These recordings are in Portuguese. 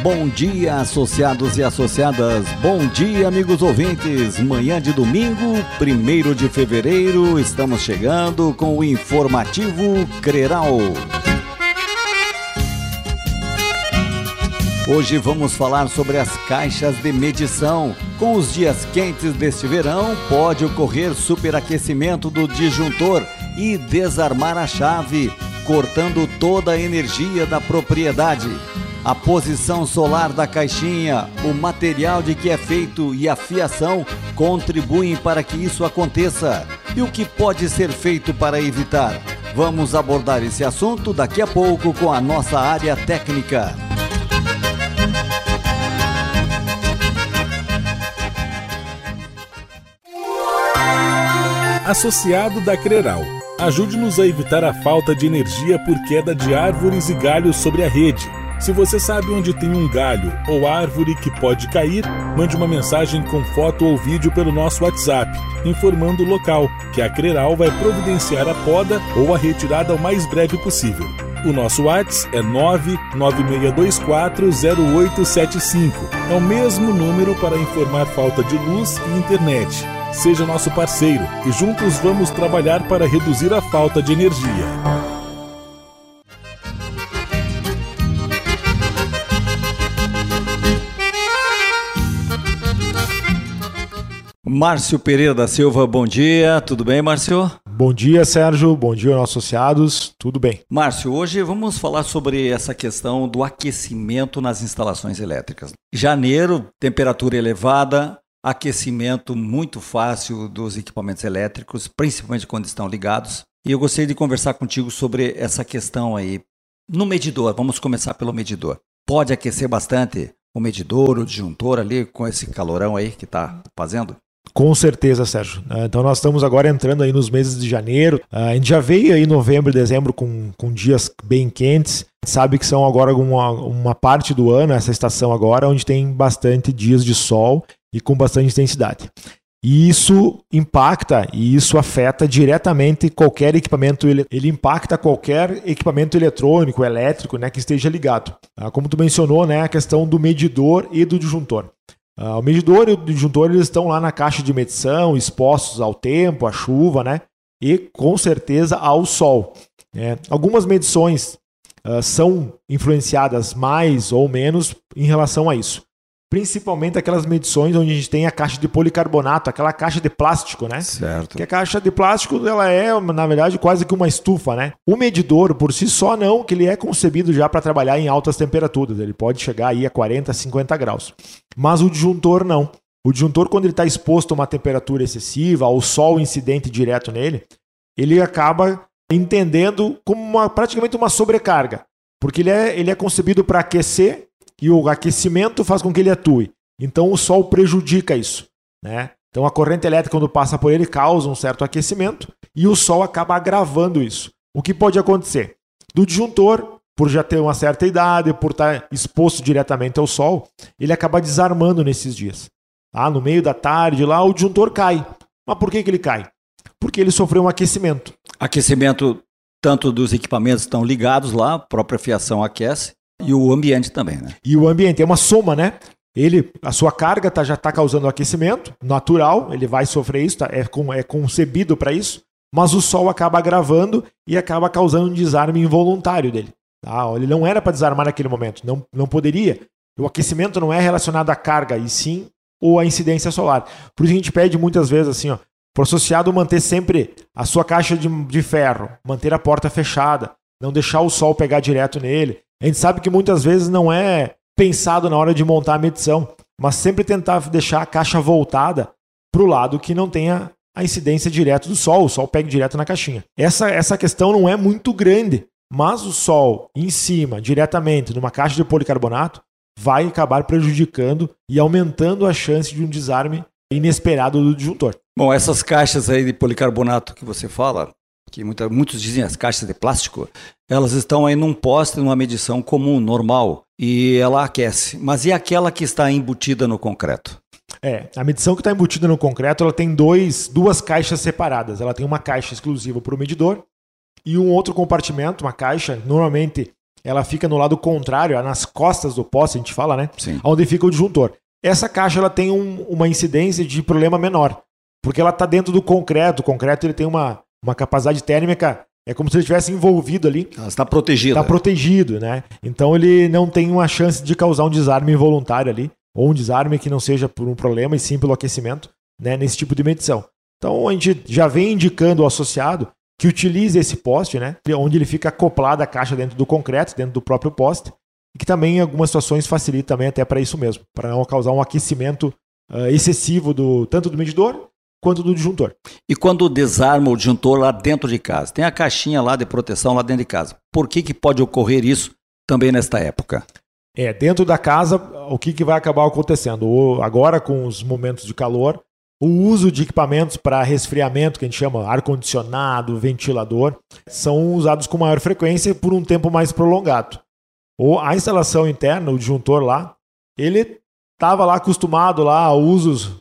Bom dia, associados e associadas. Bom dia, amigos ouvintes. Manhã de domingo, 1º de fevereiro, estamos chegando com o informativo CRERAL. Hoje vamos falar sobre as caixas de medição. Com os dias quentes deste verão, pode ocorrer superaquecimento do disjuntor e desarmar a chave, cortando toda a energia da propriedade. A posição solar da caixinha, o material de que é feito e a fiação contribuem para que isso aconteça. E o que pode ser feito para evitar? Vamos abordar esse assunto daqui a pouco com a nossa área técnica. Associado da CRERAL. Ajude-nos a evitar a falta de energia por queda de árvores e galhos sobre a rede. Se você sabe onde tem um galho ou árvore que pode cair, mande uma mensagem com foto ou vídeo pelo nosso WhatsApp, informando o local, que a CRERAL vai providenciar a poda ou a retirada o mais breve possível. O nosso WhatsApp é 996240875. É o mesmo número para informar falta de luz e internet. Seja nosso parceiro e juntos vamos trabalhar para reduzir a falta de energia. Márcio Pereira da Silva, bom dia. Tudo bem, Márcio? Bom dia, Sérgio. Bom dia, nossos associados. Tudo bem. Márcio, hoje vamos falar sobre essa questão do aquecimento nas instalações elétricas. Janeiro, temperatura elevada, aquecimento muito fácil dos equipamentos elétricos, principalmente quando estão ligados. E eu gostaria de conversar contigo sobre essa questão aí. No medidor, vamos começar pelo medidor. Pode aquecer bastante o medidor, o disjuntor ali, com esse calorão aí que está fazendo? Com certeza, Sérgio. Então nós estamos agora entrando aí nos meses de janeiro. A gente já veio aí novembro e dezembro com dias bem quentes. Sabe que são agora uma parte do ano, essa estação agora, onde tem bastante dias de sol e com bastante intensidade. E isso impacta e isso afeta diretamente qualquer equipamento. Ele impacta qualquer equipamento eletrônico, elétrico, né, que esteja ligado. Como tu mencionou, né, a questão do medidor e do disjuntor. O medidor e o disjuntor eles estão lá na caixa de medição, expostos ao tempo, à chuva, né, e com certeza ao sol. Algumas medições são influenciadas mais ou menos em relação a isso. Principalmente aquelas medições onde a gente tem a caixa de policarbonato, aquela caixa de plástico, né? Certo. Que a caixa de plástico, ela é, na verdade, quase que uma estufa, né? O medidor, por si só, não, que ele é concebido já para trabalhar em altas temperaturas. Ele pode chegar aí a 40, 50 graus. Mas o disjuntor, não. O disjuntor, quando ele está exposto a uma temperatura excessiva, ao sol incidente direto nele, ele acaba entendendo como praticamente uma sobrecarga. Porque ele é concebido para aquecer, e o aquecimento faz com que ele atue. Então o sol prejudica isso, né? Então a corrente elétrica, quando passa por ele, causa um certo aquecimento e o sol acaba agravando isso. O que pode acontecer? Do disjuntor, por já ter uma certa idade, por estar exposto diretamente ao sol, ele acaba desarmando nesses dias. No meio da tarde, lá o disjuntor cai. Mas por que ele cai? Porque ele sofreu um aquecimento. Aquecimento tanto dos equipamentos que estão ligados lá, a própria fiação aquece, e o ambiente também, né? E o ambiente é uma soma, né? A sua carga já está causando aquecimento natural, ele vai sofrer isso, é concebido para isso, mas o sol acaba agravando e acaba causando um desarme involuntário dele. Ele não era para desarmar naquele momento, não poderia. O aquecimento não é relacionado à carga, e sim ou à incidência solar. Por isso a gente pede muitas vezes assim, para o associado manter sempre a sua caixa de ferro, manter a porta fechada, não deixar o sol pegar direto nele. A gente sabe que muitas vezes não é pensado na hora de montar a medição, mas sempre tentar deixar a caixa voltada para o lado que não tenha a incidência direta do sol, o sol pega direto na caixinha. Essa questão não é muito grande, mas o sol em cima, diretamente, numa caixa de policarbonato, vai acabar prejudicando e aumentando a chance de um desarme inesperado do disjuntor. Bom, essas caixas aí de policarbonato que você fala, que muitos dizem as caixas de plástico, elas estão aí num poste, numa medição comum, normal, e ela aquece. Mas e aquela que está embutida no concreto? A medição que está embutida no concreto, ela tem duas caixas separadas. Ela tem uma caixa exclusiva para o medidor e um outro compartimento, uma caixa, normalmente ela fica no lado contrário, nas costas do poste, a gente fala, né? Sim. Onde fica o disjuntor. Essa caixa ela tem uma incidência de problema menor, porque ela está dentro do concreto. O concreto ele tem uma capacidade térmica, é como se ele estivesse envolvido ali. Ela está protegida. Está protegido, né? Então ele não tem uma chance de causar um desarme involuntário ali, ou um desarme que não seja por um problema, e sim pelo aquecimento, né, nesse tipo de medição. Então a gente já vem indicando ao associado que utilize esse poste, né, onde ele fica acoplado a caixa dentro do concreto, dentro do próprio poste, e que também em algumas situações facilita também até para isso mesmo, para não causar um aquecimento excessivo tanto do medidor quanto do disjuntor. E quando desarma o disjuntor lá dentro de casa, tem a caixinha lá de proteção lá dentro de casa, por que pode ocorrer isso também nesta época? Dentro da casa, o que vai acabar acontecendo? Agora, com os momentos de calor, o uso de equipamentos para resfriamento, que a gente chama ar-condicionado, ventilador, são usados com maior frequência e por um tempo mais prolongado. A instalação interna, o disjuntor lá, ele estava lá acostumado lá a usos,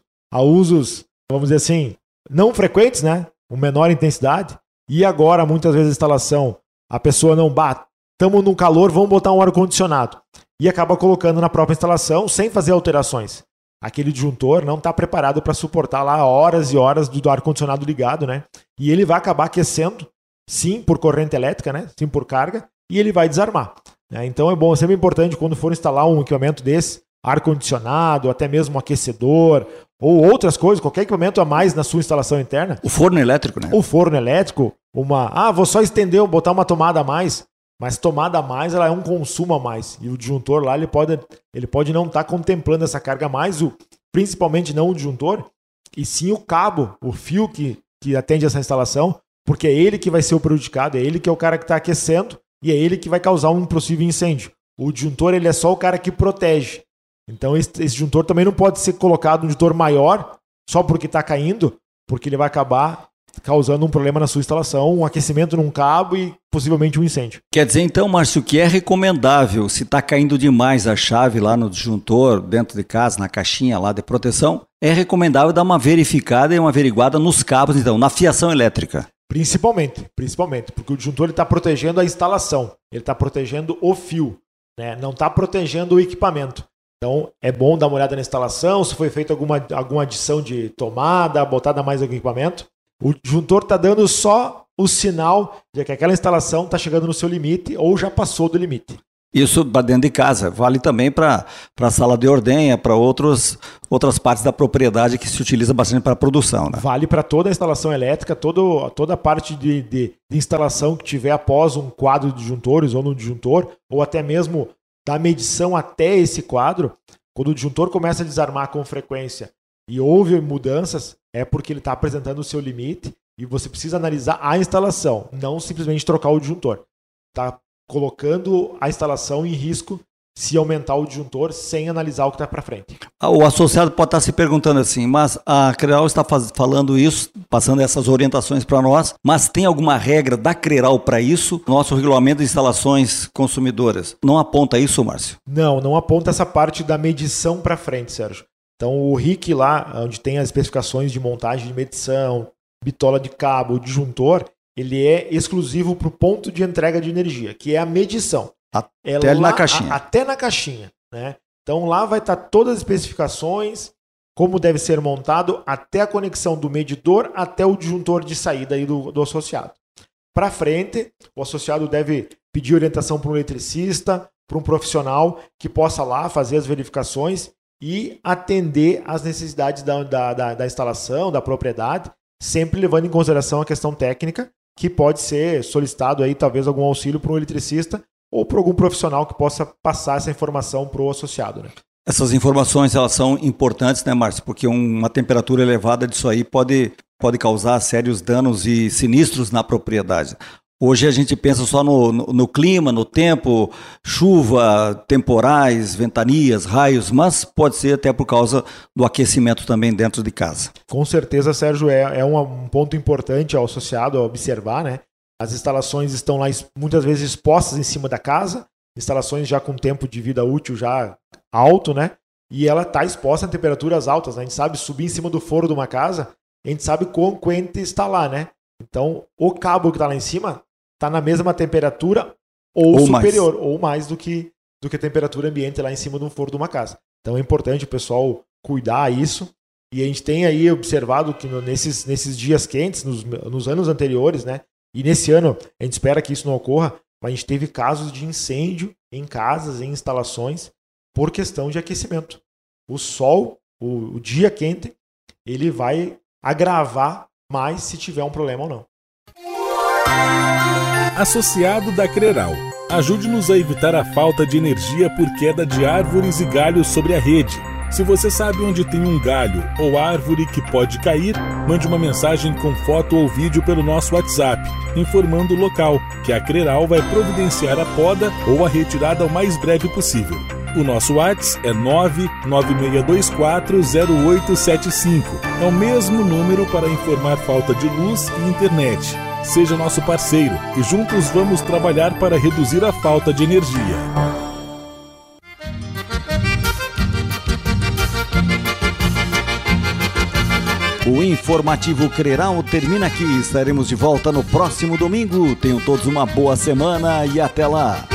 vamos dizer assim, não frequentes, né? Com menor intensidade. E agora, muitas vezes, a instalação, a pessoa não bate, estamos no calor, vamos botar um ar-condicionado. E acaba colocando na própria instalação sem fazer alterações. Aquele disjuntor não está preparado para suportar lá horas e horas do ar-condicionado ligado, né? E ele vai acabar aquecendo, sim, por corrente elétrica, né? Sim, por carga, e ele vai desarmar. Né? Então é sempre importante quando for instalar um equipamento desse, ar-condicionado, até mesmo um aquecedor, ou outras coisas, qualquer equipamento a mais na sua instalação interna. O forno elétrico, né? O forno elétrico, vou só estender, botar uma tomada a mais. Mas tomada a mais, ela é um consumo a mais. E o disjuntor lá, ele pode não estar contemplando essa carga a mais, principalmente não o disjuntor, e sim o cabo, o fio que atende essa instalação, porque é ele que vai ser o prejudicado, é ele que é o cara que está aquecendo, e é ele que vai causar um possível incêndio. O disjuntor, ele é só o cara que protege. Então esse disjuntor também não pode ser colocado um disjuntor maior, só porque está caindo, porque ele vai acabar causando um problema na sua instalação, um aquecimento num cabo e possivelmente um incêndio. Quer dizer então, Márcio, que é recomendável, se está caindo demais a chave lá no disjuntor, dentro de casa, na caixinha lá de proteção, é recomendável dar uma verificada e uma averiguada nos cabos, então, na fiação elétrica. Principalmente, porque o disjuntor está protegendo a instalação, ele está protegendo o fio, né? Não está protegendo o equipamento. Então é bom dar uma olhada na instalação, se foi feita alguma adição de tomada, botada mais algum equipamento. O disjuntor está dando só o sinal de que aquela instalação está chegando no seu limite ou já passou do limite. Isso para dentro de casa. Vale também para a sala de ordenha, para outras partes da propriedade que se utiliza bastante para a produção. Né? Vale para toda a instalação elétrica, toda a parte de instalação que tiver após um quadro de disjuntores ou no disjuntor, ou até mesmo da medição até esse quadro. Quando o disjuntor começa a desarmar com frequência e houve mudanças, é porque ele está apresentando o seu limite e você precisa analisar a instalação, não simplesmente trocar o disjuntor. Está colocando a instalação em risco se aumentar o disjuntor sem analisar o que está para frente. O associado pode estar se perguntando assim, mas a Creral está falando isso, passando essas orientações para nós, mas tem alguma regra da Creral para isso? Nosso regulamento de instalações consumidoras não aponta isso, Márcio? Não aponta essa parte da medição para frente, Sérgio. Então o RIC lá, onde tem as especificações de montagem de medição, bitola de cabo, disjuntor, ele é exclusivo para o ponto de entrega de energia, que é a medição. Até na caixinha. Até na caixinha. Né? Então lá vai estar todas as especificações, como deve ser montado, até a conexão do medidor até o disjuntor de saída aí do associado. Para frente, o associado deve pedir orientação para um eletricista, para um profissional que possa lá fazer as verificações e atender às necessidades da instalação, da propriedade, sempre levando em consideração a questão técnica, que pode ser solicitado aí talvez algum auxílio para um eletricista ou para algum profissional que possa passar essa informação para o associado. Né? Essas informações elas são importantes, né, Márcio? Porque uma temperatura elevada disso aí pode causar sérios danos e sinistros na propriedade. Hoje a gente pensa só no clima, no tempo, chuva, temporais, ventanias, raios, mas pode ser até por causa do aquecimento também dentro de casa. Com certeza, Sérgio, é um ponto importante ao associado a observar, né? As instalações estão lá muitas vezes expostas em cima da casa, instalações já com tempo de vida útil já alto, né? E ela está exposta a temperaturas altas, né? A gente sabe subir em cima do forro de uma casa, a gente sabe quão quente está lá, né? Então, o cabo que está lá em cima está na mesma temperatura ou superior, ou mais do que a temperatura ambiente lá em cima de um forro de uma casa. Então é importante o pessoal cuidar isso. E a gente tem aí observado que nesses dias quentes, nos anos anteriores, né? E nesse ano, a gente espera que isso não ocorra, mas a gente teve casos de incêndio em casas, em instalações, por questão de aquecimento. O sol, o dia quente, ele vai agravar mais se tiver um problema ou não. Associado da Creral, ajude-nos a evitar a falta de energia por queda de árvores e galhos sobre a rede. Se você sabe onde tem um galho ou árvore que pode cair, mande uma mensagem com foto ou vídeo pelo nosso WhatsApp, informando o local, que a Creral vai providenciar a poda ou a retirada o mais breve possível. O nosso WhatsApp é 996240875. É o mesmo número para informar falta de luz e internet. Seja nosso parceiro e juntos vamos trabalhar para reduzir a falta de energia. O informativo Creral termina aqui. Estaremos de volta no próximo domingo. Tenham todos uma boa semana e até lá.